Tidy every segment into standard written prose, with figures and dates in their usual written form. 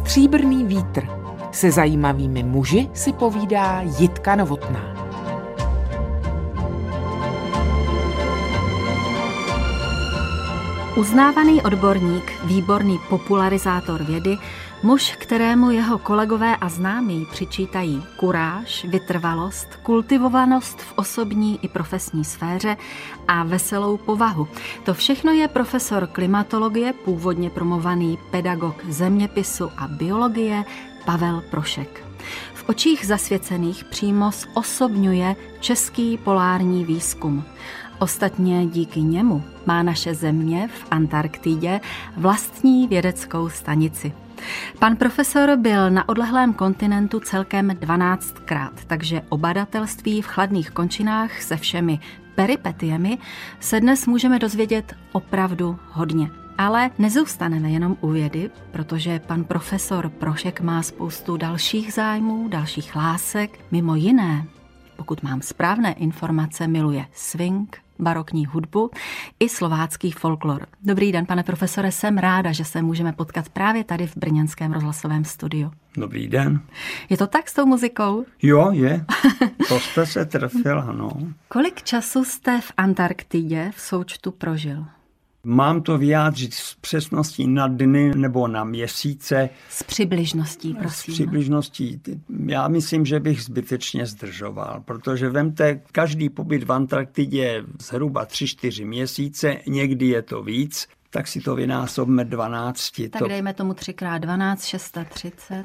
Stříbrný vítr. Se zajímavými muži si povídá Jitka Novotná. Uznávaný odborník, výborný popularizátor vědy, muž, kterému jeho kolegové a známí přičítají kuráž, vytrvalost, kultivovanost v osobní i profesní sféře a veselou povahu. To všechno je profesor klimatologie, původně promovaný pedagog zeměpisu a biologie Pavel Prošek. V očích zasvěcených přímo zosobňuje český polární výzkum. Ostatně díky němu má naše země v Antarktidě vlastní vědeckou stanici. Pan profesor byl na odlehlém kontinentu celkem 12krát, takže o badatelství v chladných končinách se všemi peripetiemi se dnes můžeme dozvědět opravdu hodně. Ale nezůstaneme jenom u vědy, protože pan profesor Prošek má spoustu dalších zájmů, dalších lásek, mimo jiné, pokud mám správné informace, miluje swing, barokní hudbu i slovácký folklor. Dobrý den, pane profesore, jsem ráda, že se můžeme potkat právě tady v brněnském rozhlasovém studiu. Dobrý den. Je to tak s tou muzikou? Jo, je. To jste se trefil, ano. Kolik času jste v Antarktidě v součtu prožil? Mám to vyjádřit s přesností na dny nebo na měsíce. S přibližností, prosím. S přibližností. Já myslím, že bych zbytečně zdržoval, protože vemte, každý pobyt v Antarktidě je zhruba 3-4 měsíce, někdy je to víc, tak si to vynásobme 12. Tak dejme tomu 3x12, 630,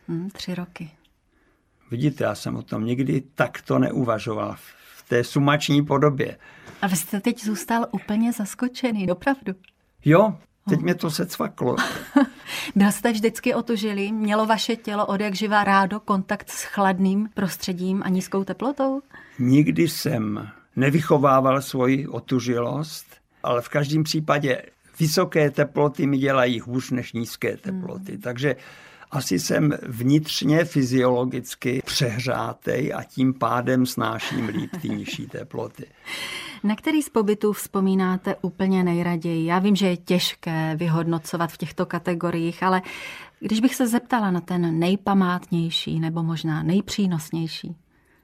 3 roky. Vidíte, já jsem o tom nikdy takto neuvažoval v té sumační podobě. A vy jste teď zůstal úplně zaskočený, opravdu. Jo, teď mě to secvaklo. Byl jste vždycky otužilý? Mělo vaše tělo odjakživa rádo kontakt s chladným prostředím a nízkou teplotou? Nikdy jsem nevychovával svoji otužilost, ale v každém případě vysoké teploty mi dělají hůř než nízké teploty. Takže asi jsem vnitřně fyziologicky přehřátej a tím pádem snáším líp ty nižší teploty. Na který z pobytů vzpomínáte úplně nejraději? Já vím, že je těžké vyhodnocovat v těchto kategoriích, ale když bych se zeptala na ten nejpamátnější nebo možná nejpřínosnější.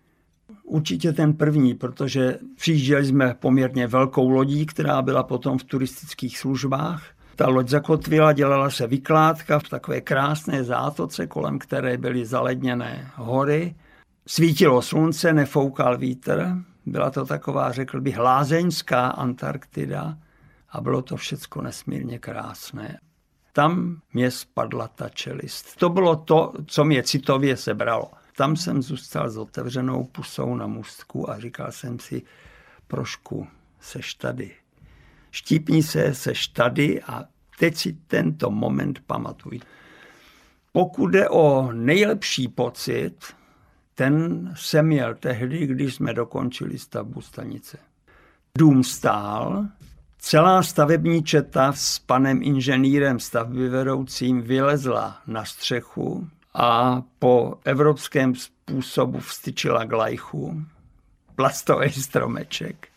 Určitě ten první, protože přijížděli jsme poměrně velkou lodí, která byla potom v turistických službách. Ta loď zakotvila, dělala se vykládka v takové krásné zátoce, kolem které byly zaledněné hory. Svítilo slunce, nefoukal vítr. Byla to taková, řekl bych, lázeňská Antarktida a bylo to všecko nesmírně krásné. Tam mě spadla ta čelist. To bylo to, co mě citově sebralo. Tam jsem zůstal s otevřenou pusou na můstku a říkal jsem si, Prošku, seš tady. Štípni se, seš tady a teď si tento moment pamatuj. Pokud jde o nejlepší pocit, ten jsem měl tehdy, když jsme dokončili stavbu stanice. Dům stál, celá stavební četa s panem inženýrem stavbyvedoucím vylezla na střechu a po evropském způsobu vstyčila glajchu, plastový stromeček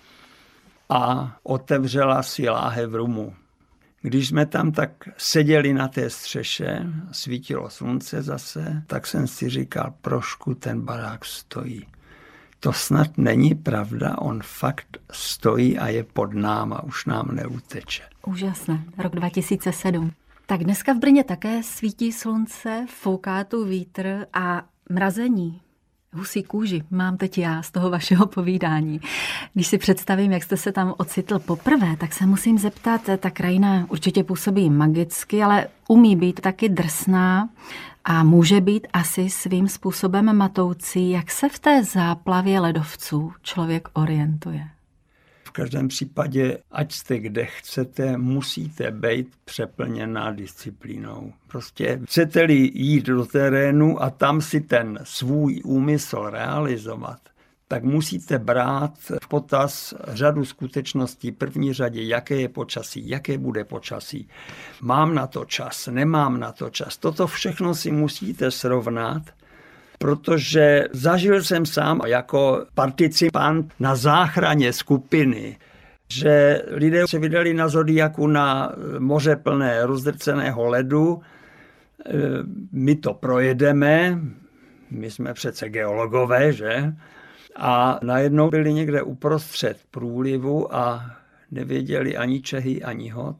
a otevřela si láhev rumu. Když jsme tam tak seděli na té střeše, svítilo slunce zase, tak jsem si říkal, Prošku, ten barák stojí. To snad není pravda, on fakt stojí a je pod náma, už nám neuteče. Úžasné, rok 2007. Tak dneska v Brně také svítí slunce, fouká tu vítr a mrazení. Husí kůži mám teď já z toho vašeho povídání. Když si představím, jak jste se tam ocitl poprvé, tak se musím zeptat, ta krajina určitě působí magicky, ale umí být taky drsná a může být asi svým způsobem matoucí. Jak se v té záplavě ledovců člověk orientuje? V každém případě, ať jste kde chcete, musíte být přeplněná disciplínou. Prostě chcete-li jít do terénu a tam si ten svůj úmysl realizovat, tak musíte brát v potaz řadu skutečností. V první řadě, jaké je počasí, jaké bude počasí. Mám na to čas, nemám na to čas. Toto všechno si musíte srovnat, protože zažil jsem sám jako participant na záchraně skupiny, že lidé se vydali na Zodiaku na moře plné rozdrceného ledu, my to projedeme, my jsme přece geologové, že? A najednou byli někde uprostřed průlivu a nevěděli ani Čehy, ani hod.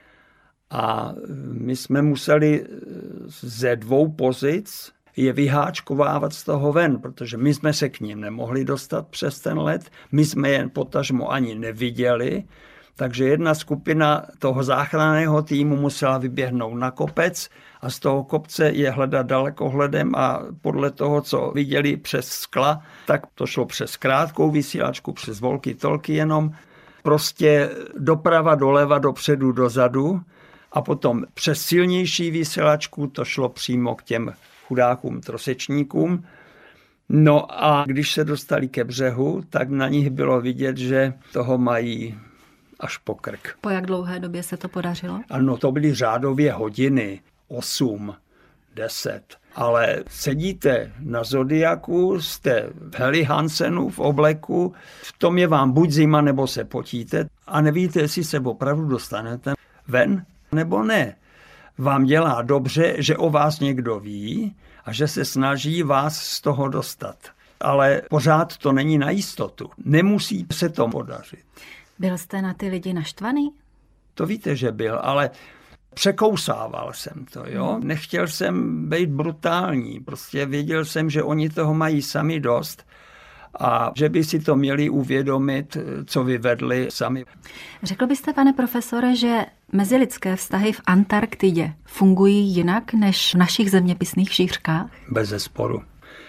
A my jsme museli ze 2 pozic je vyháčkovávat z toho ven, protože my jsme se k ním nemohli dostat přes ten led, my jsme je potažmo ani neviděli, takže jedna skupina toho záchranného týmu musela vyběhnout na kopec a z toho kopce je hledat dalekohledem a podle toho, co viděli přes skla, tak to šlo přes krátkou vysílačku, přes walkie-talkie jenom, prostě doprava, doleva, dopředu, dozadu a potom přes silnější vysílačku to šlo přímo k těm chudákům trosečníkům. No a když se dostali ke břehu, tak na nich bylo vidět, že toho mají až po krk. Po jak dlouhé době se to podařilo? Ano, to byly řádově hodiny, 8, 10. Ale sedíte na Zodiaku, jste v Helly Hansenu v obleku, v tom je vám buď zima, nebo se potíte a nevíte, jestli se opravdu dostanete ven, nebo ne. Vám dělá dobře, že o vás někdo ví a že se snaží vás z toho dostat. Ale pořád to není na jistotu. Nemusí se to podařit. Byl jste na ty lidi naštvaný? To víte, že byl, ale překousával jsem to, jo. Nechtěl jsem být brutální, prostě věděl jsem, že oni toho mají sami dost a že by si to měli uvědomit, co vyvedli sami. Řekl byste, pane profesore, že mezilidské vztahy v Antarktidě fungují jinak než v našich zeměpisných šířkách? Bezesporu.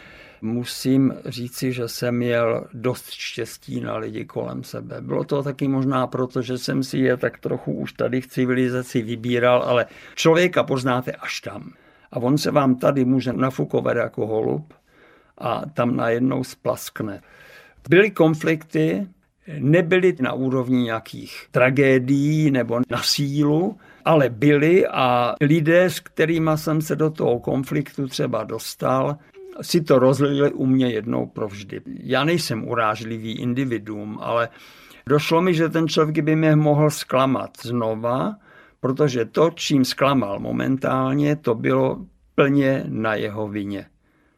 Musím říci, že jsem měl dost štěstí na lidi kolem sebe. Bylo to taky možná proto, že jsem si je tak trochu už tady v civilizaci vybíral, ale člověka poznáte až tam. A on se vám tady může nafukovat jako holub a tam najednou splaskne. Byly konflikty, nebyly na úrovni nějakých tragédií nebo na sílu, ale byly a lidé, s kterými jsem se do toho konfliktu třeba dostal, si to rozlili u mě jednou provždy. Já nejsem urážlivý individuum, ale došlo mi, že ten člověk by mě mohl zklamat znova, protože to, čím zklamal momentálně, to bylo plně na jeho vině.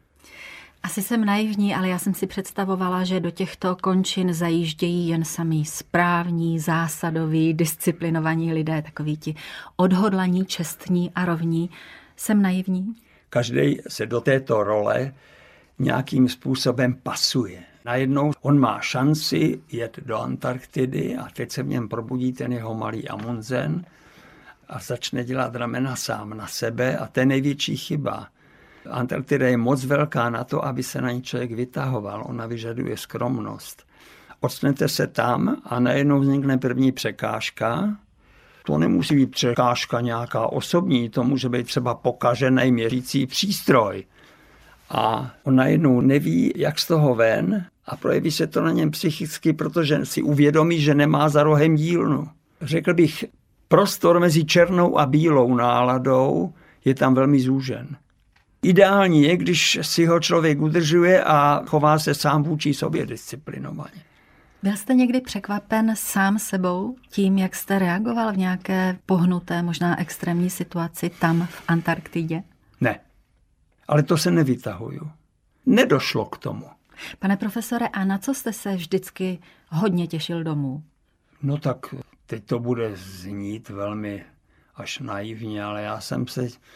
Asi jsem naivní, ale já jsem si představovala, že do těchto končin zajíždějí jen sami správní, zásadoví, disciplinovaní lidé, takoví ti odhodlaní, čestní a rovní. Jsem naivní? Každý se do této role nějakým způsobem pasuje. Najednou on má šanci jet do Antarktidy a teď se v něm probudí ten jeho malý Amundsen a začne dělat ramena sám na sebe a to je největší chyba. Antarktida je moc velká na to, aby se na ní člověk vytahoval. Ona vyžaduje skromnost. Odstnete se tam a najednou vznikne první překážka. To nemusí být překážka nějaká osobní, to může být třeba pokažený měřící přístroj. A on najednou neví, jak z toho ven a projeví se to na něm psychicky, protože si uvědomí, že nemá za rohem dílnu. Řekl bych, prostor mezi černou a bílou náladou je tam velmi zúžen. Ideální je, když si ho člověk udržuje a chová se sám vůči sobě disciplinovaně. Byl jste někdy překvapen sám sebou tím, jak jste reagoval v nějaké pohnuté, možná extrémní situaci tam v Antarktidě? Ne, ale to se nevytahuju. Nedošlo k tomu. Pane profesore, a na co jste se vždycky hodně těšil domů? No tak teď to bude znít velmi až naivně, ale já jsem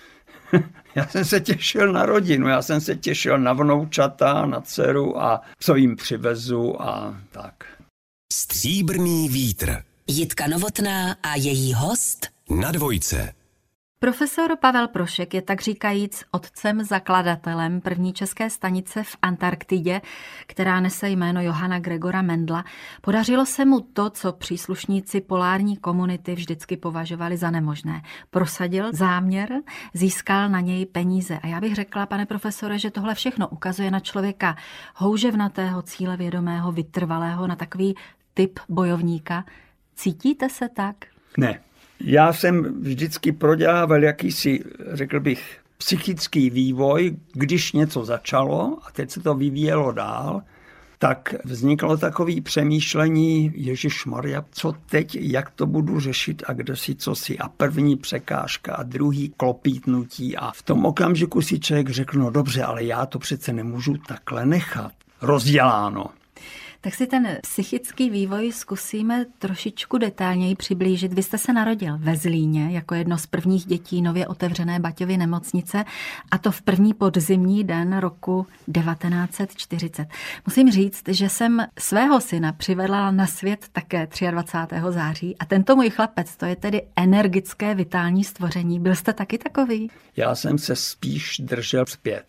se těšil na rodinu, já jsem se těšil na vnoučata, na dceru a co jim přivezu a tak. Stříbrný vítr. Jitka Novotná a její host Na Dvojce. Profesor Pavel Prošek je tak říkajíc otcem zakladatelem první české stanice v Antarktidě, která nese jméno Johana Gregora Mendla. Podařilo se mu to, co příslušníci polární komunity vždycky považovali za nemožné. Prosadil záměr, získal na něj peníze. A já bych řekla, pane profesore, že tohle všechno ukazuje na člověka houževnatého, cílevědomého, vytrvalého, na takový typ bojovníka. Cítíte se tak? Ne. Já jsem vždycky prodělával jakýsi, řekl bych, psychický vývoj, když něco začalo a teď se to vyvíjelo dál, tak vzniklo takové přemýšlení, ježišmarja, co teď, jak to budu řešit a kde si, co si. A první překážka a druhý klopítnutí. A v tom okamžiku si člověk řekl, no dobře, ale já to přece nemůžu takhle nechat. Rozděláno. Tak si ten psychický vývoj zkusíme trošičku detailněji přiblížit. Vy jste se narodil ve Zlíně jako jedno z prvních dětí nově otevřené Baťovy nemocnice, a to v první podzimní den roku 1940. Musím říct, že jsem svého syna přivedla na svět také 23. září a tento můj chlapec, to je tedy energické vitální stvoření. Byl jste taky takový? Já jsem se spíš držel zpět.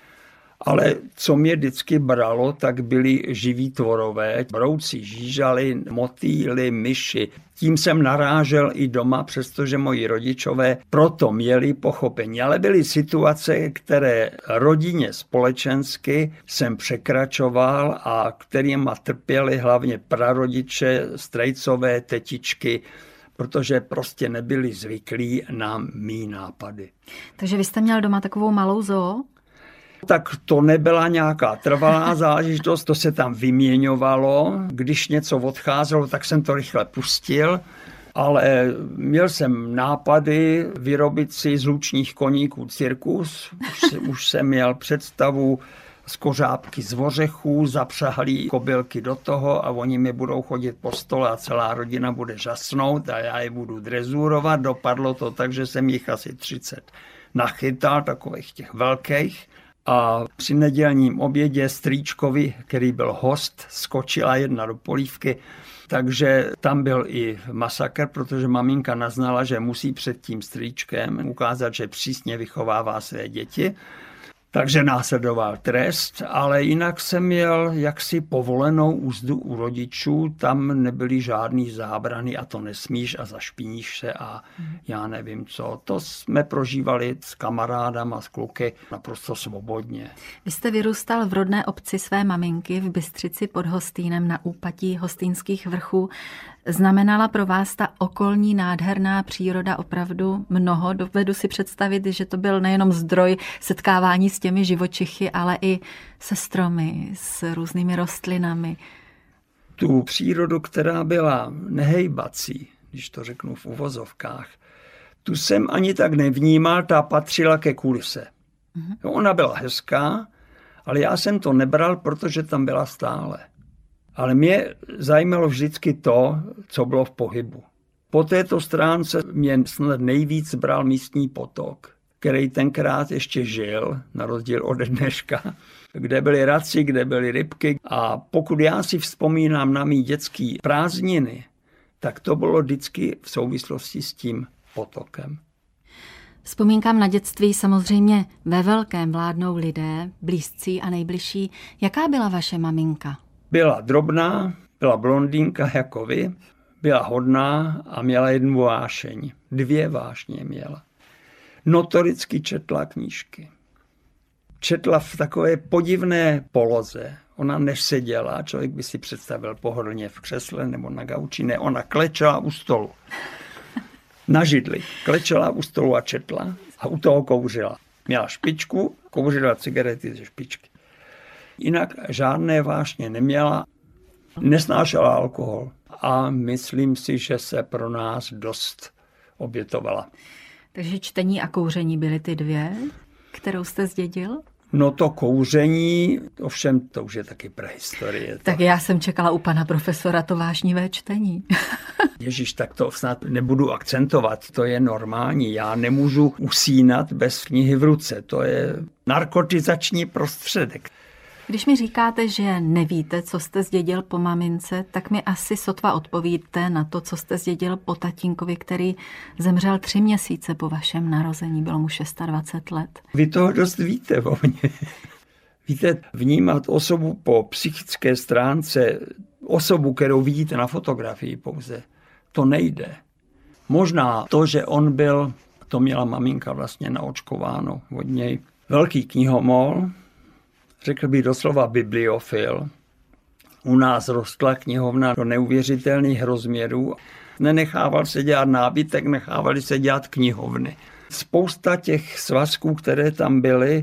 Ale co mě vždycky bralo, tak byli živí tvorové, brouci, žížaly, motýly, myši. Tím jsem narážel i doma, přestože moji rodičové proto měli pochopení. Ale byly situace, které rodině společensky jsem překračoval a kterýma trpěli hlavně prarodiče, strejcové, tetičky, protože prostě nebyli zvyklí na mý nápady. Takže vy jste měl doma takovou malou zoo? Tak to nebyla nějaká trvalá záležitost, to se tam vyměňovalo. Když něco odcházelo, tak jsem to rychle pustil, ale měl jsem nápady vyrobit si z lučních koníků cirkus. Už jsem měl představu z kořápky z ořechů, zapřahlí kobylky do toho a oni mi budou chodit po stole a celá rodina bude žasnout a já je budu drezurovat. Dopadlo to tak, že jsem jich asi 30 nachytal, takových těch velkých. A při nedělním obědě strýčkovi, který byl host, skočila jedna do polívky, takže tam byl i masakr, protože maminka naznala, že musí před tím strýčkem ukázat, že přísně vychovává své děti. Takže následoval trest, ale jinak jsem měl jaksi povolenou úzdu u rodičů, tam nebyly žádný zábrany a to nesmíš a zašpiníš se a já nevím co. To jsme prožívali s kamarádama, s kluky naprosto svobodně. Vy jste vyrůstal v rodné obci své maminky v Bystřici pod Hostýnem na úpatí Hostýnských vrchů. Znamenala pro vás ta okolní nádherná příroda opravdu mnoho? Dovedu si představit, že to byl nejenom zdroj setkávání s těmi živočichy, ale i se stromy, s různými rostlinami. Tu přírodu, která byla nehejbací, když to řeknu v uvozovkách, tu jsem ani tak nevnímal, ta patřila ke kulise. Ona byla hezká, ale já jsem to nebral, protože tam byla stále. Ale mě zajímalo vždycky to, co bylo v pohybu. Po této stránce mě snad nejvíc bral místní potok, který tenkrát ještě žil, na rozdíl od dneška, kde byly raci, kde byly rybky. A pokud já si vzpomínám na mý dětský prázdniny, tak to bylo vždycky v souvislosti s tím potokem. Vzpomínkám na dětství samozřejmě ve velkém vládnou lidé, blízcí a nejbližší. Jaká byla vaše maminka? Byla drobná, byla blondýnka jako vy, byla hodná a měla jednu vášeň. 2 vášně měla. Notoricky četla knížky. Četla v takové podivné poloze. Ona neseděla, člověk by si představil pohodlně v křesle nebo na gauči. Ne, ona klečela u stolu. Na židli. Klečela u stolu a četla a u toho kouřila. Měla špičku, kouřila cigarety ze špičky. Jinak žádné vášně neměla, nesnášela alkohol a myslím si, že se pro nás dost obětovala. Takže čtení a kouření byly ty 2, kterou jste zdědil? No to kouření, ovšem to už je taky prehistorie. Tak já jsem čekala u pana profesora to vášnivé čtení. Ježíš, tak to snad nebudu akcentovat, to je normální. Já nemůžu usínat bez knihy v ruce, to je narkotizační prostředek. Když mi říkáte, že nevíte, co jste zdědil po mamince, tak mi asi sotva odpovíte na to, co jste zdědil po tatínkovi, který zemřel 3 měsíce po vašem narození, bylo mu 26 let. Vy toho dost víte o mně. Víte, vnímat osobu po psychické stránce, osobu, kterou vidíte na fotografii pouze, to nejde. Možná to, že on byl, to měla maminka vlastně naočkováno od něj, velký knihomol, řekl bych doslova bibliofil. U nás rostla knihovna do neuvěřitelných rozměrů. Nenechával se dělat nábytek, nechávali se dělat knihovny. Spousta těch svazků, které tam byly,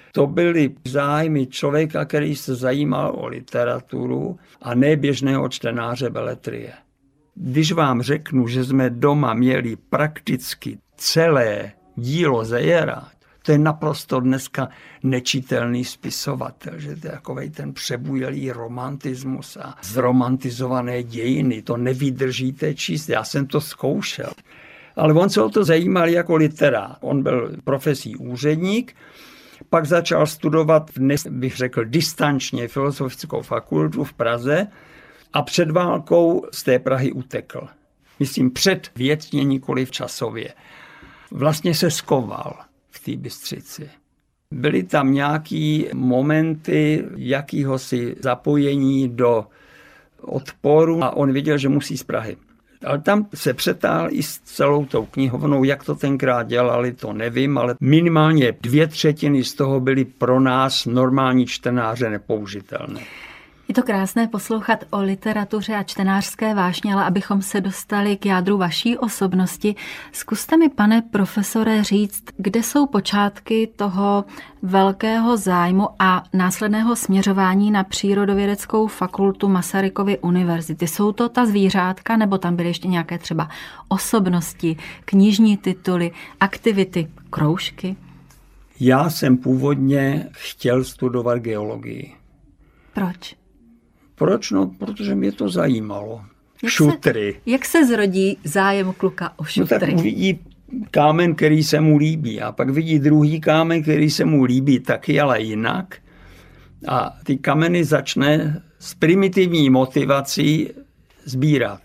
To byly zájmy člověka, který se zajímal o literaturu a ne běžného čtenáře beletrie. Když vám řeknu, že jsme doma měli prakticky celé dílo Zejera, to je naprosto dneska nečitelný spisovatel, že to je takovej ten přebujelý romantismus a zromantizované dějiny, to nevydržíte číst, já jsem to zkoušel. Ale on se o to zajímal jako literát. On byl profesí úředník, pak začal studovat, dnes bych řekl distančně, filozofickou fakultu v Praze a před válkou z té Prahy utekl. Myslím před věcně, nikoliv časově. Vlastně se skoval v té Bystřici. Byly tam nějaký momenty jakýhosi zapojení do odporu a on věděl, že musí z Prahy. Ale tam se přetáhl i s celou tou knihovnou, jak to tenkrát dělali, to nevím, ale minimálně 2/3 z toho byly pro nás normální čtenáře nepoužitelné. Je to krásné poslouchat o literatuře a čtenářské vášně, ale abychom se dostali k jádru vaší osobnosti, zkuste mi, pane profesore, říct, kde jsou počátky toho velkého zájmu a následného směřování na Přírodovědeckou fakultu Masarykovy univerzity. Jsou to ta zvířátka, nebo tam byly ještě nějaké třeba osobnosti, knižní tituly, aktivity, kroužky? Já jsem původně chtěl studovat geologii. Proč? Proč? No, protože mě to zajímalo. Šutry. Jak se zrodí zájem kluka o šutry? No tak uvidí kámen, který se mu líbí a pak vidí druhý kámen, který se mu líbí taky, ale jinak. A ty kameny začne s primitivní motivací sbírat.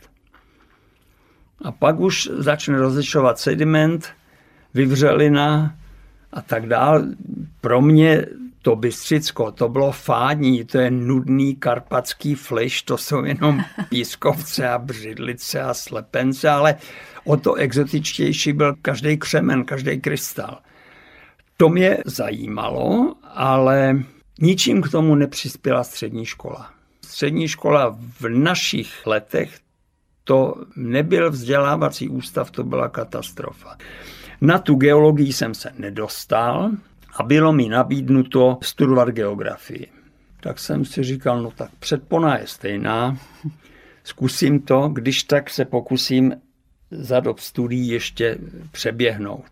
A pak už začne rozlišovat sediment, vyvřelina a tak dál. Pro mě to Bystřicko, to bylo fádní, to je nudný karpatský fliš, to jsou jenom pískovce a břidlice a slepence, ale o to exotičtější byl každý křemen, každý krystal. To mě zajímalo, ale ničím k tomu nepřispěla střední škola. Střední škola v našich letech to nebyl vzdělávací ústav, to byla katastrofa. Na tu geologii jsem se nedostal a bylo mi nabídnuto studovat geografii. Tak jsem si říkal, no tak předpona je stejná, zkusím to, když tak se pokusím za dob studií ještě přeběhnout.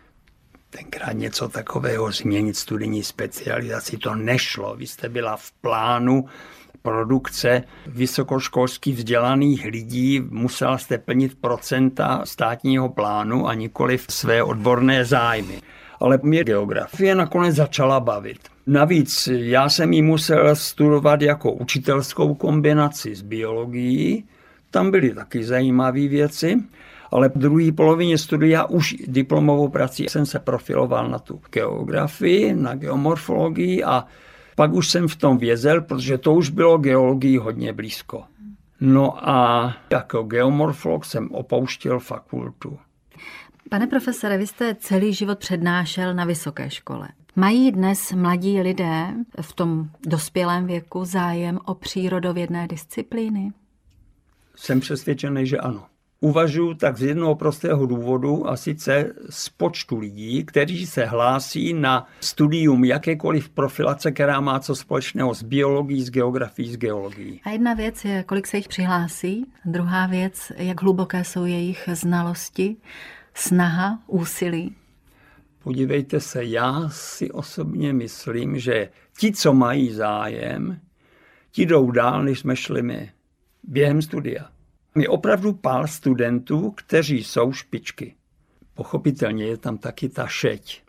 Tenkrát něco takového změnit studijní specializaci, to nešlo. Vy jste byla v plánu produkce vysokoškolsky vzdělaných lidí, musela jste plnit procenta státního plánu a nikoliv své odborné zájmy. Ale mě geografie nakonec začala bavit. Navíc já jsem ji musel studovat jako učitelskou kombinaci s biologií. Tam byly taky zajímavé věci, ale v druhé polovině studia už diplomovou prací jsem se profiloval na tu geografii, na geomorfologii a pak už jsem v tom vězel, protože to už bylo geologii hodně blízko. No a jako geomorfolog jsem opouštěl fakultu. Pane profesore, vy jste celý život přednášel na vysoké škole. Mají dnes mladí lidé v tom dospělém věku zájem o přírodovědné disciplíny? Jsem přesvědčený, že ano. Uvažuji tak z jednoho prostého důvodu, a sice z počtu lidí, kteří se hlásí na studium jakékoliv profilace, která má co společného s biologií, s geografií, s geologií. A jedna věc je, kolik se jich přihlásí. Druhá věc, jak hluboké jsou jejich znalosti, snaha, úsilí. Podívejte se, já si osobně myslím, že ti, co mají zájem, ti jdou dál, než jsme šli my během studia. Je opravdu pár studentů, kteří jsou špičky. Pochopitelně je tam taky ta šeť,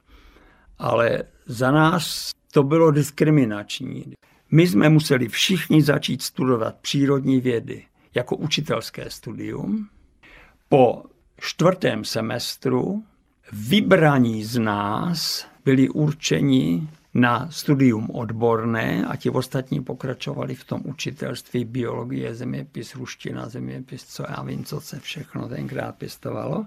ale za nás to bylo diskriminační. My jsme museli všichni začít studovat přírodní vědy jako učitelské studium. Po 4. semestru vybraní z nás byli určeni na studium odborné a ti ostatní pokračovali v tom učitelství biologie, zeměpis, ruština, zeměpis, co já vím, co se všechno tenkrát pěstovalo.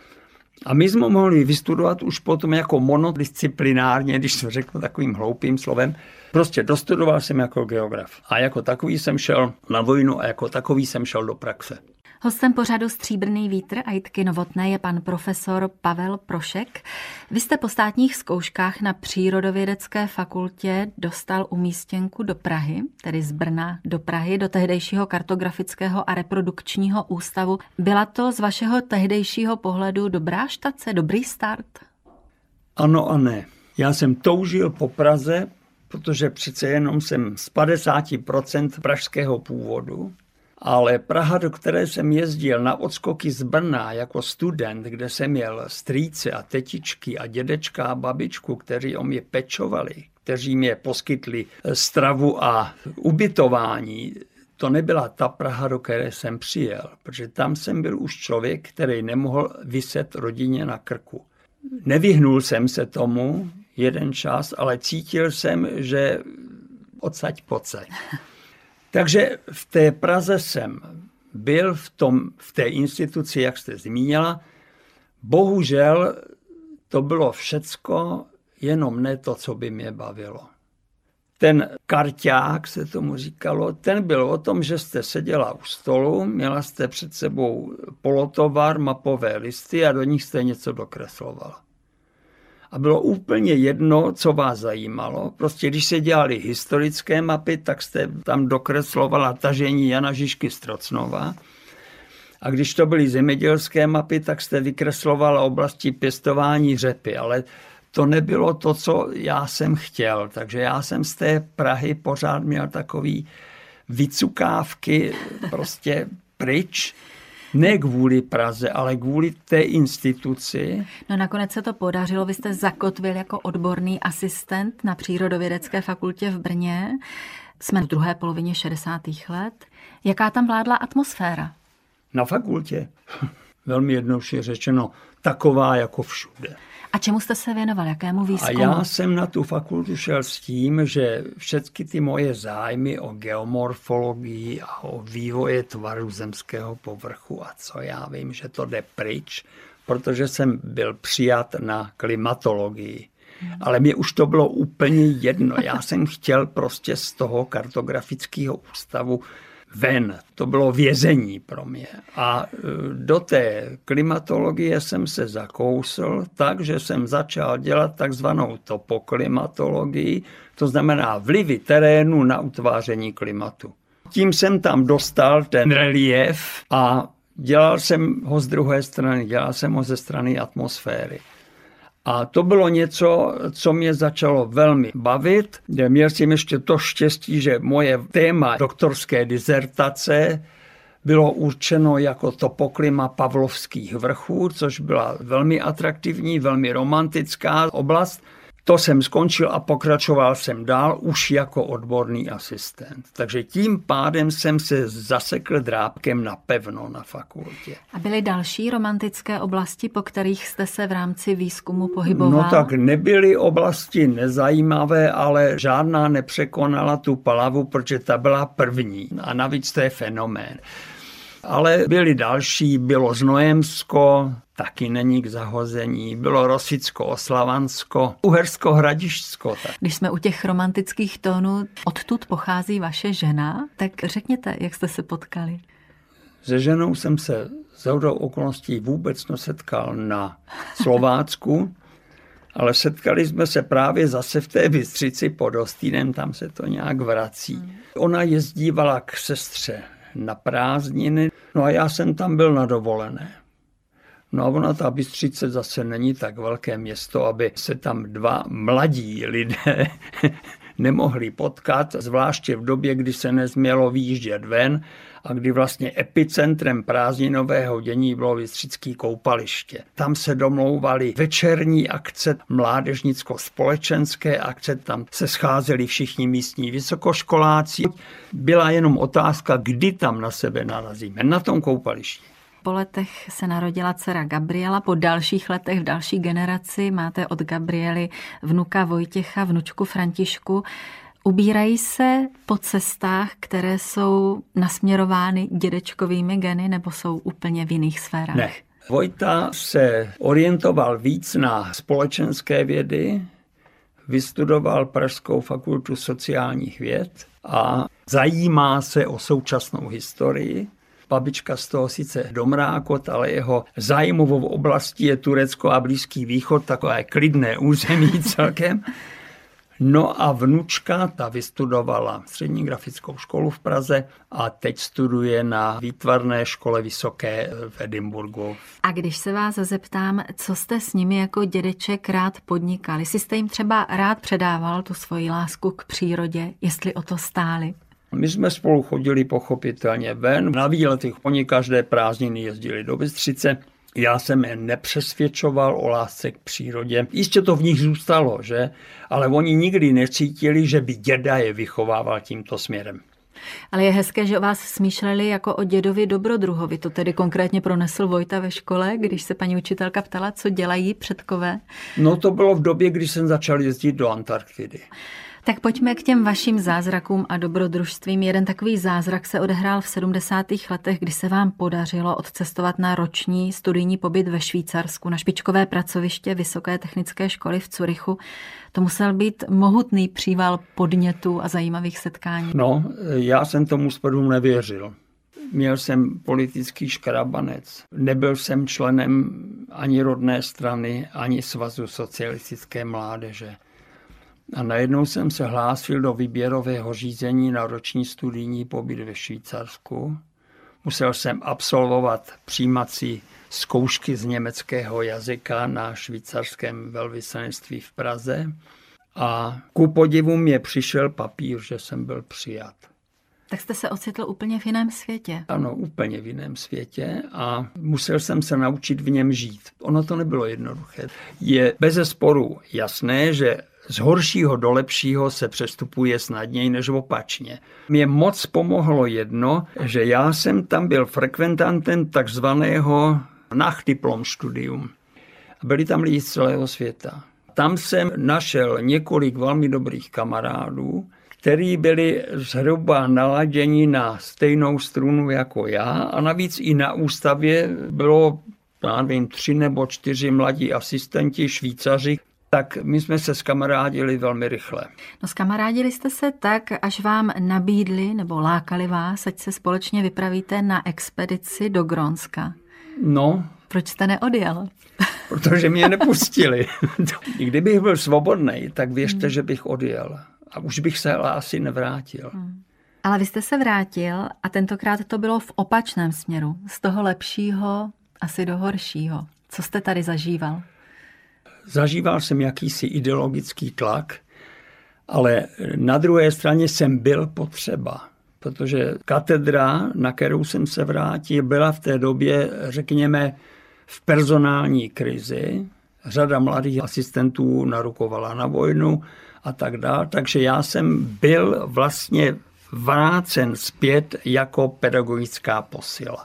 A my jsme mohli vystudovat už potom jako monodisciplinárně, když to řeknu takovým hloupým slovem. Prostě dostudoval jsem jako geograf a jako takový jsem šel na vojnu a jako takový jsem šel do praxe. Hostem pořadu Stříbrný vítr a Jitky Novotné je pan profesor Pavel Prošek. Vy jste po státních zkouškách na Přírodovědecké fakultě dostal umístěnku do Prahy, tedy z Brna do Prahy, do tehdejšího kartografického a reprodukčního ústavu. Byla to z vašeho tehdejšího pohledu dobrá štace, dobrý start? Ano a ne. Já jsem toužil po Praze, protože přece jenom jsem z 50% pražského původu, ale Praha, do které jsem jezdil na odskoky z Brna jako student, kde jsem měl strýce a tetičky a dědečka a babičku, kteří o mě pečovali, kteří mě poskytli stravu a ubytování, to nebyla ta Praha, do které jsem přijel, protože tam jsem byl už člověk, který nemohl viset rodině na krku. Nevyhnul jsem se tomu jeden čas, ale cítil jsem, že odsaď pocať. Takže v té Praze jsem byl v té instituci, jak jste zmínila. Bohužel to bylo všecko, jenom ne to, co by mě bavilo. Ten karťák, se tomu říkalo, ten byl o tom, že jste seděla u stolu, měla jste před sebou polotovar, mapové listy a do nich jste něco dokreslovala. A bylo úplně jedno, co vás zajímalo. Prostě když se dělaly historické mapy, tak jste tam dokreslovala tažení Jana Žižky z Trocnova. A když to byly zemědělské mapy, tak jste vykreslovala oblasti pěstování řepy. Ale to nebylo to, co já jsem chtěl. Takže já jsem z té Prahy pořád měl takový vycukávky prostě pryč. Ne kvůli Praze, ale kvůli té instituci. No nakonec se to podařilo, vy jste zakotvil jako odborný asistent na Přírodovědecké fakultě v Brně. Jsme v druhé polovině 60. let. Jaká tam vládla atmosféra? Na fakultě, velmi jednoduše řečeno, taková jako všude. A čemu jste se věnoval, jakému výzkumu? A já jsem na tu fakultu šel s tím, že všechny ty moje zájmy o geomorfologii a o vývoje tvaru zemského povrchu a co já vím, že to jde pryč, protože jsem byl přijat na klimatologii. Ale mě už to bylo úplně jedno. Já jsem chtěl prostě z toho kartografického ústavu ven. To bylo vězení pro mě. A do té klimatologie jsem se zakousl tak, že jsem začal dělat takzvanou topoklimatologii, to znamená vlivy terénu na utváření klimatu. Tím jsem tam dostal ten relief a dělal jsem ho z druhé strany, dělal jsem ho ze strany atmosféry. A to bylo něco, co mě začalo velmi bavit. Měl jsem ještě to štěstí, že moje téma doktorské dizertace bylo určeno jako topoklima Pavlovských vrchů, což byla velmi atraktivní, velmi romantická oblast. To jsem skončil a pokračoval jsem dál už jako odborný asistent. Takže tím pádem jsem se zasekl drápkem napevno na fakultě. A byly další romantické oblasti, po kterých jste se v rámci výzkumu pohyboval? No tak nebyly oblasti nezajímavé, ale žádná nepřekonala tu Palavu, protože ta byla první. A navíc to je fenomén. Ale byly další, bylo Znojemsko, taky není k zahození, bylo Rosicko, Oslavansko, Uhersko, Hradišťsko. Tak. Když jsme u těch romantických tónů, odtud pochází vaše žena, tak řekněte, jak jste se potkali. Se ženou jsem se shodou okolností vůbec nesetkal na Slovácku, ale setkali jsme se právě zase v té Bystřici pod Hostýnem, tam se to nějak vrací. Ona jezdívala k sestře na prázdniny, no a já jsem tam byl na dovolené. No a ona, ta Bystřice, zase není tak velké město, aby se tam dva mladí lidé nemohli potkat, zvláště v době, kdy se nesmělo výjíždět ven a kdy vlastně epicentrem prázdninového dění bylo Bystřické koupaliště. Tam se domlouvaly večerní akce, mládežnicko-společenské akce, tam se scházeli všichni místní vysokoškoláci. Byla jenom otázka, kdy tam na sebe narazíme, na tom koupališti. Po letech se narodila dcera Gabriela, po dalších letech v další generaci máte od Gabriely vnuka Vojtěcha, vnučku Františku. Ubírají se po cestách, které jsou nasměrovány dědečkovými geny, nebo jsou úplně v jiných sférách? Ne. Vojta se orientoval víc na společenské vědy, vystudoval Pražskou fakultu sociálních věd a zajímá se o současnou historii. Babička z toho sice domrákot, ale jeho zájmovou oblastí je Turecko a Blízký východ, takové klidné území celkem. No a vnučka, ta vystudovala střední grafickou školu v Praze a teď studuje na výtvarné škole vysoké v Edinburgu. A když se vás zeptám, co jste s nimi jako dědeček rád podnikal? Jestli jste jim třeba rád předával tu svoji lásku k přírodě, jestli o to stáli? My jsme spolu chodili pochopitelně ven. Na výletech oni každé prázdniny jezdili do Bystřice. Já jsem je nepřesvědčoval o lásce k přírodě. Jistě to v nich zůstalo, že? Ale oni nikdy necítili, že by děda je vychovával tímto směrem. Ale je hezké, že o vás smýšleli jako o dědovi dobrodruhovi. To tedy konkrétně pronesl Vojta ve škole, když se paní učitelka ptala, co dělají předkové? No to bylo v době, kdy jsem začal jezdit do Antarktidy. Tak pojďme k těm vašim zázrakům a dobrodružstvím. Jeden takový zázrak se odehrál v 70. letech, kdy se vám podařilo odcestovat na roční studijní pobyt ve Švýcarsku na špičkové pracoviště Vysoké technické školy v Curychu. To musel být mohutný příval podnětů a zajímavých setkání. No, já jsem tomu zprvu nevěřil. Měl jsem politický škrabanec. Nebyl jsem členem ani rodné strany, ani Svazu socialistické mládeže. A najednou jsem se hlásil do výběrového řízení na roční studijní pobyt ve Švýcarsku. Musel jsem absolvovat přijímací zkoušky z německého jazyka na švýcarském velvyslanectví v Praze a ku podivu mě přišel papír, že jsem byl přijat. Tak jste se ocitl úplně v jiném světě. Ano, úplně v jiném světě a musel jsem se naučit v něm žít. Ono to nebylo jednoduché. Je bezesporu jasné, že z horšího do lepšího se přestupuje snadněji než opačně. Mě moc pomohlo jedno, že já jsem tam byl frekventantem takzvaného Nachdiplom-studium. Byli tam lidi z celého světa. Tam jsem našel několik velmi dobrých kamarádů, kteří byli zhruba naladěni na stejnou strunu jako já a navíc i na ústavě bylo, já nevím, 3 nebo 4 mladí asistenti Švýcaři, tak my jsme se skamarádili velmi rychle. No skamarádili jste se tak, až vám nabídli nebo lákali vás, ať se společně vypravíte na expedici do Grónska. No. Proč jste neodjel? Protože mě nepustili. Kdybych byl svobodný, tak věřte, že bych odjel. A už bych se ale asi nevrátil. Ale vy jste se vrátil a tentokrát to bylo v opačném směru. Z toho lepšího asi do horšího. Co jste tady zažíval? Zažíval jsem jakýsi ideologický tlak, ale na druhé straně jsem byl potřeba, protože katedra, na kterou jsem se vrátil, byla v té době, řekněme, v personální krizi. Řada mladých asistentů narukovala na vojnu a tak dále, takže já jsem byl vlastně vrácen zpět jako pedagogická posila.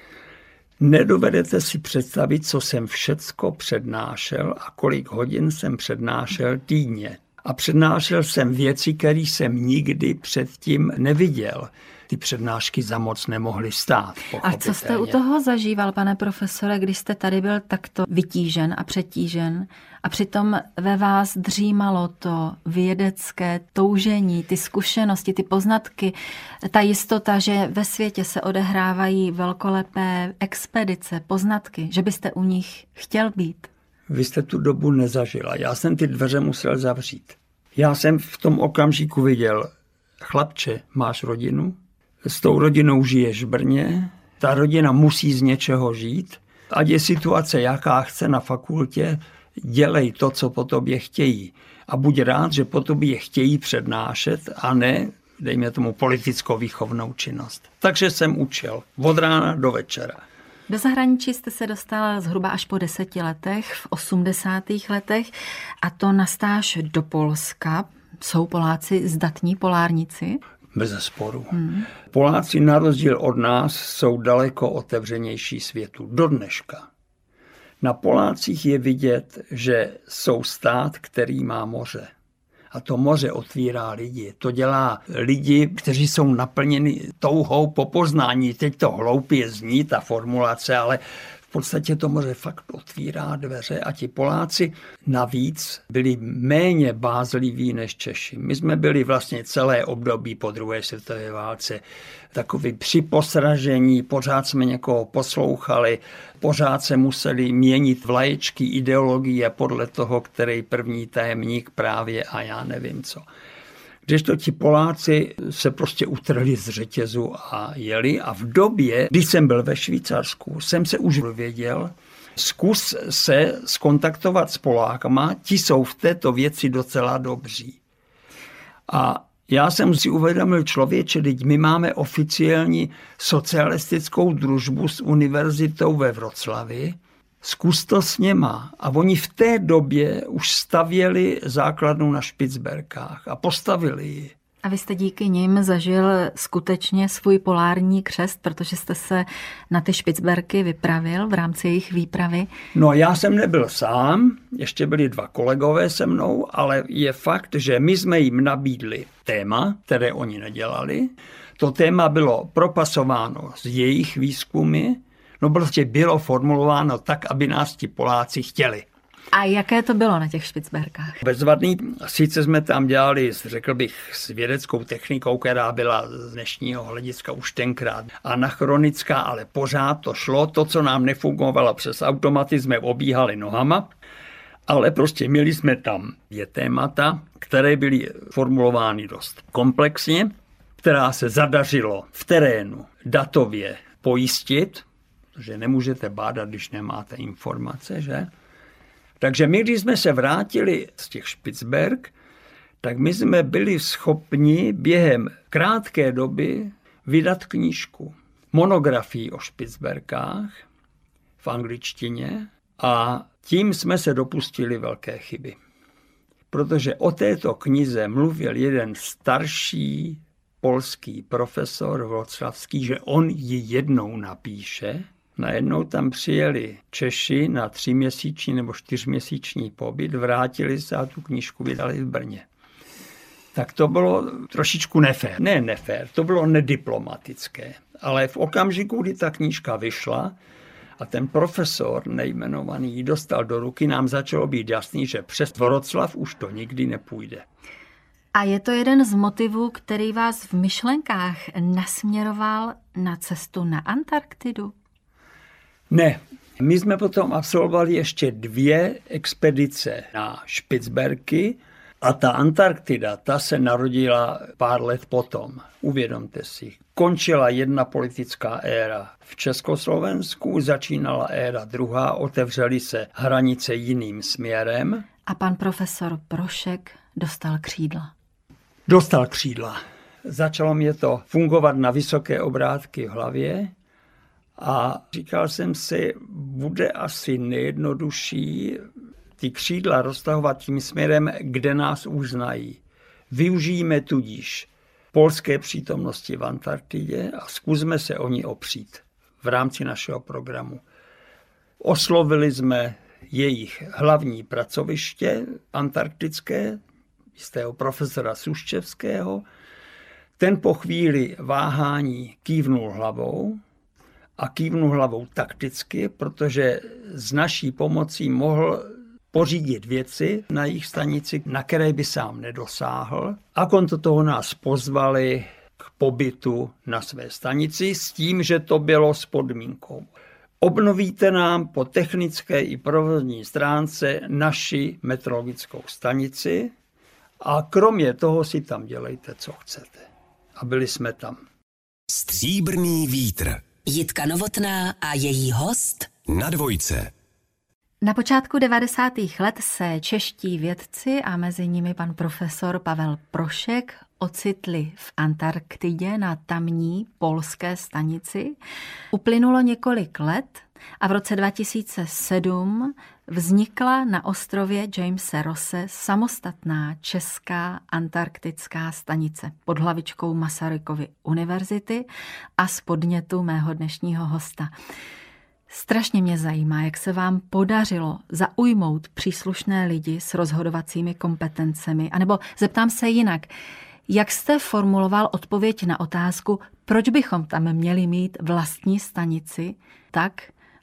Nedovedete si představit, co jsem všecko přednášel a kolik hodin jsem přednášel týdně. A přednášel jsem věci, které jsem nikdy předtím neviděl. Ty přednášky za moc nemohly stát. A co jste u toho zažíval, pane profesore, když jste tady byl takto vytížen a přetížen a přitom ve vás dřímalo to vědecké toužení, ty zkušenosti, ty poznatky, ta jistota, že ve světě se odehrávají velkolepé expedice, poznatky, že byste u nich chtěl být? Vy jste tu dobu nezažila. Já jsem ty dveře musel zavřít. Já jsem v tom okamžiku viděl, chlapče, máš rodinu? S tou rodinou žiješ v Brně, ta rodina musí z něčeho žít. Ať je situace jaká chce na fakultě, dělej to, co po tobě chtějí. A buď rád, že po tobě chtějí přednášet a ne, dejme tomu, politicko-výchovnou činnost. Takže jsem učil od rána do večera. Do zahraničí jste se dostal zhruba až po 10 letech, v 80. letech, a to na stáž do Polska. Jsou Poláci zdatní polárníci? Bezesporu. Poláci na rozdíl od nás jsou daleko otevřenější světu. Do dneška. Na Polácích je vidět, že jsou stát, který má moře. A to moře otvírá lidi. To dělá lidi, kteří jsou naplněni touhou po poznání. Teď to hloupě zní, ta formulace, ale V podstatě to moře fakt otvírá dveře a ti Poláci navíc byli méně bázliví než Češi. My jsme byli vlastně celé období po druhé světové válce takový při posražení, pořád jsme někoho poslouchali, pořád se museli měnit vlaječky, ideologie podle toho, který první tajemník právě a já nevím co. Kdežto ti Poláci se prostě utrhli z řetězu a jeli. A v době, kdy jsem byl ve Švýcarsku, jsem se už věděl, zkus se skontaktovat s Polákama, ti jsou v této věci docela dobří. A já jsem si uvědomil, člověče, teď my máme oficiální socialistickou družbu s univerzitou ve Vroclavi, zkus to s něma. A oni v té době už stavěli základnu na Špicberkách a postavili ji. A vy jste díky nim zažil skutečně svůj polární křest, protože jste se na ty Špicberky vypravil v rámci jejich výpravy? No já jsem nebyl sám, ještě byli 2 kolegové se mnou, ale je fakt, že my jsme jim nabídli téma, které oni nedělali. To téma bylo propasováno z jejich výzkumy, no prostě bylo formulováno tak, aby nás ti Poláci chtěli. A jaké to bylo na těch Špicberkách? Bezvadný. Sice jsme tam dělali, řekl bych, s vědeckou technikou, která byla z dnešního hlediska už tenkrát anachronická, ale pořád to šlo. To, co nám nefungovalo přes automaty, jsme obíhali nohama, ale prostě měli jsme tam 2 témata, které byly formulovány dost komplexně, která se zadařilo v terénu datově pojistit, protože nemůžete bádat, když nemáte informace, že? Takže my, když jsme se vrátili z těch Špicberk, tak my jsme byli schopni během krátké doby vydat knížku, monografii o Špicberkách v angličtině a tím jsme se dopustili velké chyby. Protože o této knize mluvil jeden starší polský profesor wroclavský, že on ji jednou napíše. Najednou tam přijeli Češi na 3měsíční nebo 4měsíční pobyt, vrátili se a tu knížku vydali v Brně. Tak to bylo trošičku nefér. Ne nefér, to bylo nediplomatické. Ale v okamžiku, kdy ta knížka vyšla a ten profesor nejmenovaný ji dostal do ruky, nám začalo být jasný, že přes Vroclav už to nikdy nepůjde. A je to jeden z motivů, který vás v myšlenkách nasměroval na cestu na Antarktidu? Ne. My jsme potom absolvovali ještě 2 expedice na Špicberky a ta Antarktida, ta se narodila pár let potom. Uvědomte si, končila jedna politická éra v Československu, začínala éra druhá, otevřely se hranice jiným směrem. A pan profesor Prošek dostal křídla. Dostal křídla. Začalo mě to fungovat na vysoké obrátky v hlavě. A říkal jsem si, bude asi nejjednodušší ty křídla roztahovat tím směrem, kde nás už znají. Využijeme tudíž polské přítomnosti v Antarktidě a zkusme se o ní opřít v rámci našeho programu. Oslovili jsme jejich hlavní pracoviště antarktické, jistého profesora Suščevského. Ten po chvíli váhání kývnul hlavou, a kývnu hlavou takticky, protože s naší pomocí mohl pořídit věci na jejich stanici, na které by sám nedosáhl. A konto toho nás pozvali k pobytu na své stanici s tím, že to bylo s podmínkou. Obnovíte nám po technické i provozní stránce naši meteorologickou stanici a kromě toho si tam dělejte, co chcete. A byli jsme tam. Stříbrný vítr. Jitka Novotná a její host Na Dvojce. Na počátku 90. let se čeští vědci a mezi nimi pan profesor Pavel Prošek ocitli v Antarktidě na tamní polské stanici. Uplynulo několik let a v roce 2007 vznikla na ostrově Jamese Rosse samostatná česká antarktická stanice pod hlavičkou Masarykovy univerzity a z podnětu mého dnešního hosta. Strašně mě zajímá, jak se vám podařilo zaujmout příslušné lidi s rozhodovacími kompetencemi, anebo zeptám se jinak, jak jste formuloval odpověď na otázku, proč bychom tam měli mít vlastní stanici, tak,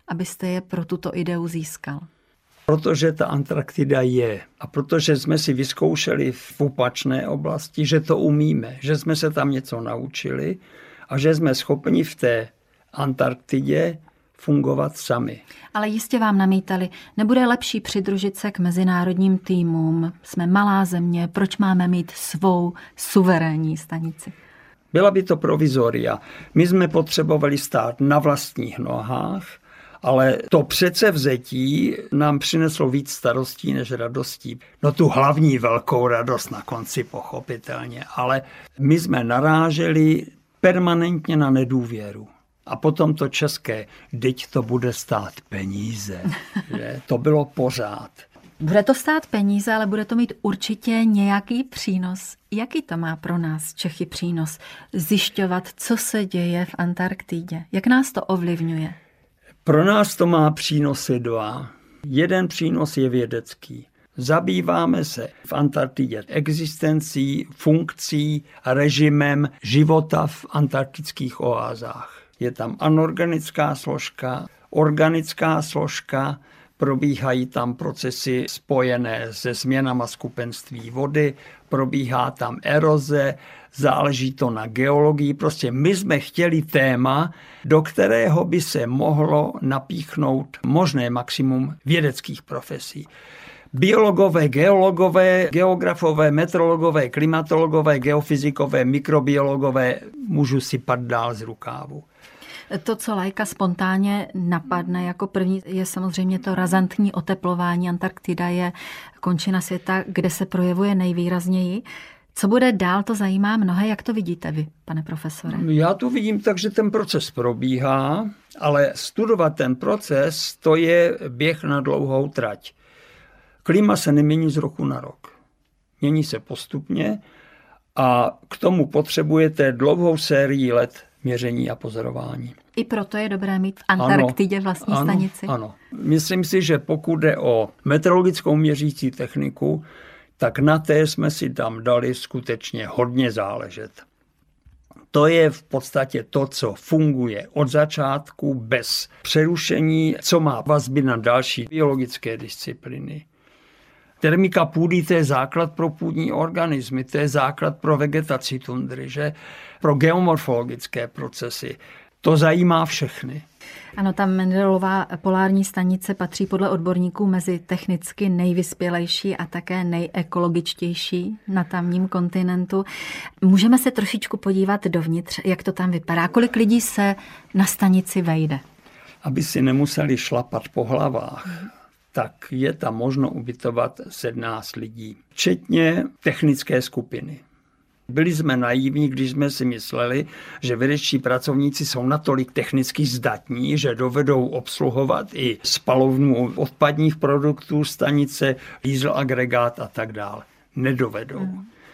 abyste je pro tuto ideu získal? Protože ta Antarktida je a protože jsme si vyzkoušeli v opačné oblasti, že to umíme, že jsme se tam něco naučili a že jsme schopni v té Antarktidě fungovat sami. Ale jistě vám namítali, nebude lepší přidružit se k mezinárodním týmům. Jsme malá země, proč máme mít svou suverénní stanici? Byla by to provizoria. My jsme potřebovali stát na vlastních nohách, ale to předsevzetí nám přineslo víc starostí než radostí. No tu hlavní velkou radost na konci pochopitelně, ale my jsme naráželi permanentně na nedůvěru. A potom to české, vždyť to bude stát peníze. Že? To bylo pořád. Bude to stát peníze, ale bude to mít určitě nějaký přínos. Jaký to má pro nás, Čechy, přínos? Zjišťovat, co se děje v Antarktidě. Jak nás to ovlivňuje? Pro nás to má přínosy dva. Jeden přínos je vědecký. Zabýváme se v Antarktidě existencí, funkcí a režimem života v antarktických oázách. Je tam anorganická složka, organická složka, probíhají tam procesy spojené se změnama skupenství vody, probíhá tam eroze, záleží to na geologii. Prostě my jsme chtěli téma, do kterého by se mohlo napíchnout možné maximum vědeckých profesí. Biologové, geologové, geografové, meteorologové, klimatologové, geofyzikové, mikrobiologové, můžu si padat dál z rukávu. To, co laika spontánně napadne jako první, je samozřejmě to razantní oteplování. Antarktida je končina světa, kde se projevuje nejvýrazněji. Co bude dál, to zajímá mnohé. Jak to vidíte vy, pane profesore? Já to vidím tak, že ten proces probíhá, ale studovat ten proces, to je běh na dlouhou trať. Klima se nemění z roku na rok. Mění se postupně a k tomu potřebujete dlouhou sérii let měření a pozorování. I proto je dobré mít v Antarktidě vlastní stanici? Ano. Myslím si, že pokud jde o meteorologickou měřící techniku, tak na té jsme si tam dali skutečně hodně záležet. To je v podstatě to, co funguje od začátku bez přerušení, co má vazby na další biologické disciplíny. Termika půdy, to je základ pro půdní organismy, to je základ pro vegetaci tundry, že? Pro geomorfologické procesy. To zajímá všechny. Ano, ta Mendelová polární stanice patří podle odborníků mezi technicky nejvyspělejší a také nejekologičtější na tamním kontinentu. Můžeme se trošičku podívat dovnitř, jak to tam vypadá. Kolik lidí se na stanici vejde? Aby si nemuseli šlapat po hlavách, tak je tam možno ubytovat 17 lidí, včetně technické skupiny. Byli jsme naivní, když jsme si mysleli, že vědečtí pracovníci jsou natolik technicky zdatní, že dovedou obsluhovat i spalovnu odpadních produktů, stanice, diesel agregát a tak dále. Nedovedou.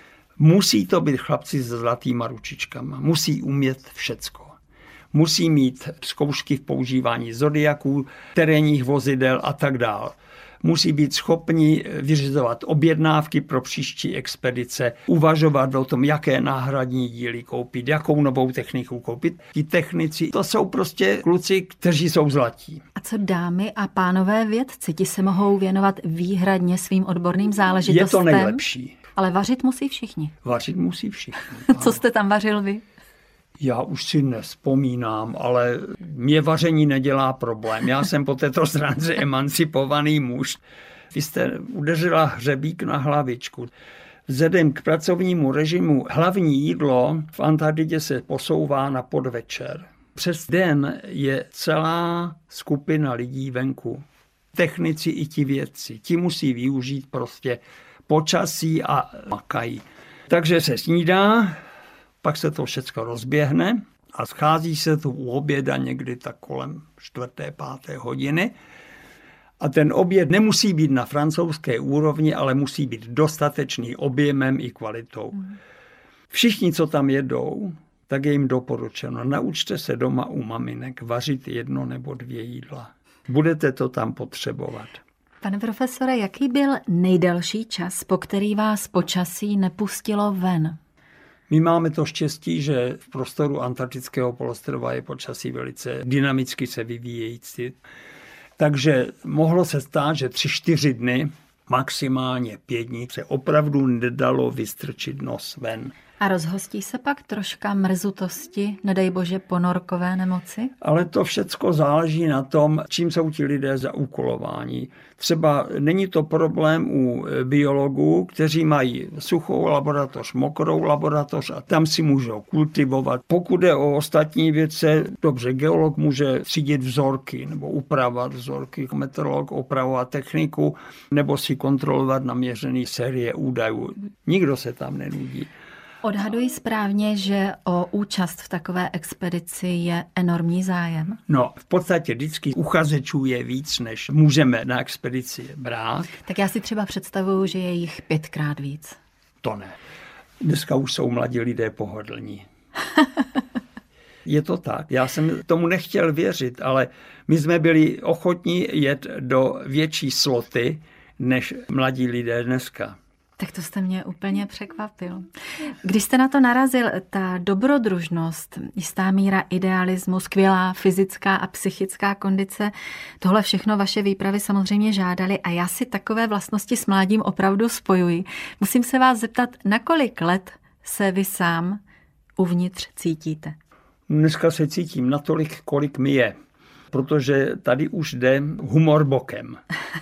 Musí to být chlapci se zlatýma ručičkama. Musí umět všecko. Musí mít zkoušky v používání zodiaků, terénních vozidel a tak dále. Musí být schopni vyřizovat objednávky pro příští expedice, uvažovat o tom, jaké náhradní díly koupit, jakou novou techniku koupit. Ti technici, to jsou prostě kluci, kteří jsou zlatí. A co dámy a pánové vědci? Ti se mohou věnovat výhradně svým odborným záležitostem? Je to nejlepší. Ale vařit musí všichni. Vařit musí všichni. Co jste tam vařil vy? Já už si nevzpomínám, ale mě vaření nedělá problém. Já jsem po této stránce emancipovaný muž. Vy jste udeřila hřebík na hlavičku. Vzhledem k pracovnímu režimu hlavní jídlo v Antarktidě se posouvá na podvečer. Přes den je celá skupina lidí venku. Technici i ti vědci. Ti musí využít prostě počasí a makají. Takže se snídá, pak se to všechno rozběhne a schází se tu u oběda někdy tak kolem 4., 5. hodiny. A ten oběd nemusí být na francouzské úrovni, ale musí být dostatečný objemem i kvalitou. Všichni, co tam jedou, tak je jim doporučeno. Naučte se doma u maminek vařit 1 nebo 2 jídla. Budete to tam potřebovat. Pane profesore, jaký byl nejdelší čas, po který vás počasí nepustilo ven? My máme to štěstí, že v prostoru antarktického poloostrova je počasí velice dynamicky se vyvíjející. Takže mohlo se stát, že 3-4 dny, maximálně 5 dní, se opravdu nedalo vystrčit nos ven. A rozhostí se pak troška mrzutosti, nedej bože ponorkové nemoci? Ale to všecko záleží na tom, čím jsou ti lidé zaúkolování. Třeba není to problém u biologů, kteří mají suchou laboratoř, mokrou laboratoř a tam si můžou kultivovat. Pokud je o ostatní věci, dobře, geolog může třídit vzorky nebo upravovat vzorky, meteorolog opravovat techniku nebo si kontrolovat naměřený série údajů. Nikdo se tam nenudí. Odhaduji správně, že o účast v takové expedici je enormní zájem? No, v podstatě vždycky uchazečů je víc, než můžeme na expedici brát. Tak já si třeba představuju, že je jich 5krát víc. To ne. Dneska už jsou mladí lidé pohodlní. Je to tak. Já jsem tomu nechtěl věřit, ale my jsme byli ochotní jet do větší sloty, než mladí lidé dneska. Tak to jste mě úplně překvapil. Když jste na to narazil, ta dobrodružnost, jistá míra idealismu, skvělá fyzická a psychická kondice, tohle všechno vaše výpravy samozřejmě žádaly a já si takové vlastnosti s mládím opravdu spojuji. Musím se vás zeptat, na kolik let se vy sám uvnitř cítíte? Dneska se cítím natolik, kolik mi je, protože tady už jde humor bokem.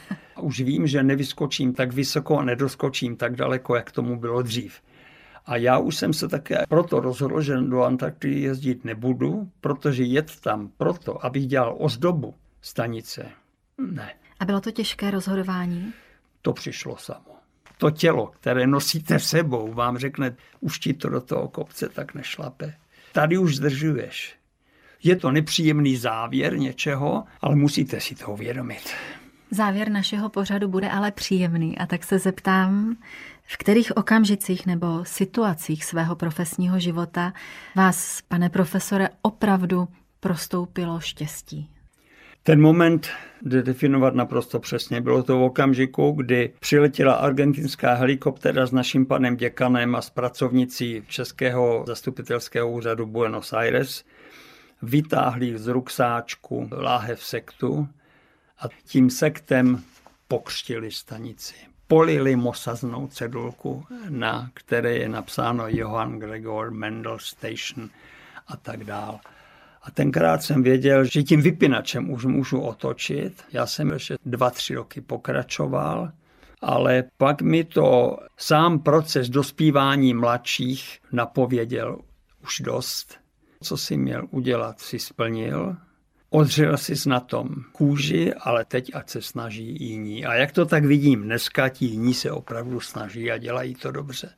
Už vím, že nevyskočím tak vysoko a nedoskočím tak daleko, jak tomu bylo dřív. A já už jsem se také proto rozhodl, že do Antarktidy jezdit nebudu, protože jet tam proto, abych dělal ozdobu stanice, ne. A bylo to těžké rozhodování? To přišlo samo. To tělo, které nosíte sebou, vám řekne, už ti to do toho kopce tak nešlape. Tady už zdržuješ. Je to nepříjemný závěr něčeho, ale musíte si to uvědomit. Závěr našeho pořadu bude ale příjemný a tak se zeptám, v kterých okamžicích nebo situacích svého profesního života vás, pane profesore, opravdu prostoupilo štěstí? Ten moment jde definovat naprosto přesně. Bylo to v okamžiku, kdy přiletěla argentinská helikoptéra s naším panem děkanem a s pracovnicí Českého zastupitelského úřadu Buenos Aires. Vytáhli z ruksáčku láhev sektu a tím sektem pokřtili stanici. Polili mosaznou cedulku, na které je napsáno Johann Gregor Mendel Station a tak dál. A tenkrát jsem věděl, že tím vypínačem už můžu otočit. Já jsem ještě 2-3 roky pokračoval, ale pak mi to sám proces dospívání mladších napověděl už dost. Co si měl udělat, si splnil. Odřel si na tom kůži, ale teď ať se snaží jiní. A jak to tak vidím, dneska ti jiní se opravdu snaží a dělají to dobře.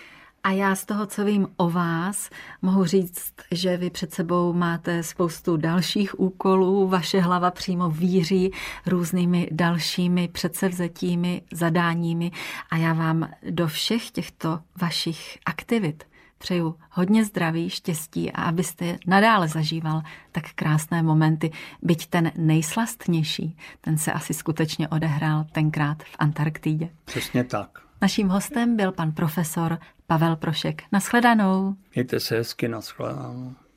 A já z toho, co vím o vás, mohu říct, že vy před sebou máte spoustu dalších úkolů, vaše hlava přímo víří různými dalšími předsevzetími, zadáními a já vám do všech těchto vašich aktivit přeju hodně zdraví, štěstí a abyste nadále zažíval tak krásné momenty, byť ten nejslastnější, ten se asi skutečně odehrál tenkrát v Antarktidě. Přesně tak. Naším hostem byl pan profesor Pavel Prošek. Nashledanou. Mějte se hezky, nashledanou.